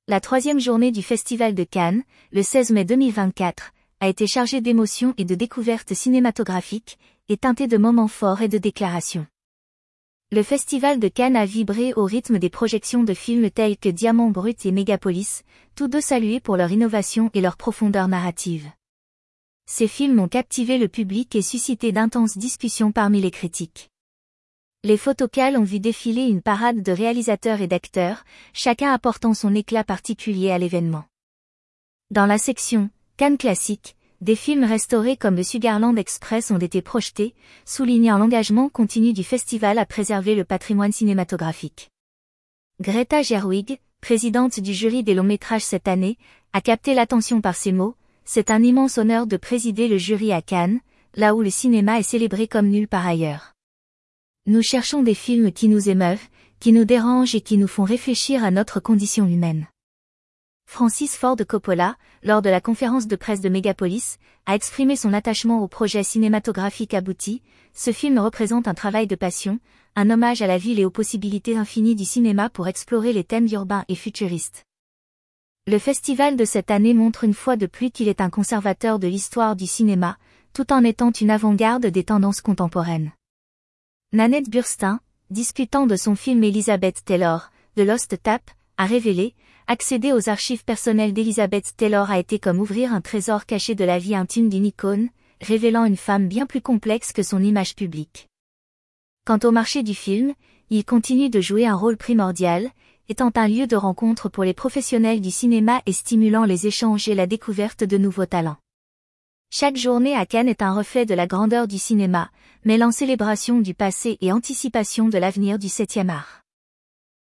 La troisième journée du Festival de Cannes, le 16 mai 2024, a été chargée d'émotions et de découvertes cinématographiques, et teintée de moments forts et de déclarations. Le Festival de Cannes a vibré au rythme des projections de films tels que Diamant Brut et Mégapolis, tous deux salués pour leur innovation et leur profondeur narrative. Ces films ont captivé le public et suscité d'intenses discussions parmi les critiques. Les photocalls ont vu défiler une parade de réalisateurs et d'acteurs, chacun apportant son éclat particulier à l'événement. Dans la section « Cannes classique », des films restaurés comme The Sugarland Express ont été projetés, soulignant l'engagement continu du festival à préserver le patrimoine cinématographique. Greta Gerwig, présidente du jury des longs métrages cette année, a capté l'attention par ces mots « C'est un immense honneur de présider le jury à Cannes, là où le cinéma est célébré comme nulle part ailleurs. Nous cherchons des films qui nous émeuvent, qui nous dérangent et qui nous font réfléchir à notre condition humaine. » Francis Ford Coppola, lors de la conférence de presse de Mégapolis, a exprimé son attachement au projet cinématographique abouti. Ce film représente un travail de passion, un hommage à la ville et aux possibilités infinies du cinéma pour explorer les thèmes urbains et futuristes. Le festival de cette année montre une fois de plus qu'il est un conservateur de l'histoire du cinéma, tout en étant une avant-garde des tendances contemporaines. Nanette Burstein, discutant de son film Elizabeth Taylor, The Lost Tap, a révélé « Accéder aux archives personnelles d'Elizabeth Taylor a été comme ouvrir un trésor caché de la vie intime d'une icône, révélant une femme bien plus complexe que son image publique. » Quant au marché du film, il continue de jouer un rôle primordial, étant un lieu de rencontre pour les professionnels du cinéma et stimulant les échanges et la découverte de nouveaux talents. Chaque journée à Cannes est un reflet de la grandeur du cinéma, mêlant célébration du passé et anticipation de l'avenir du 7e art.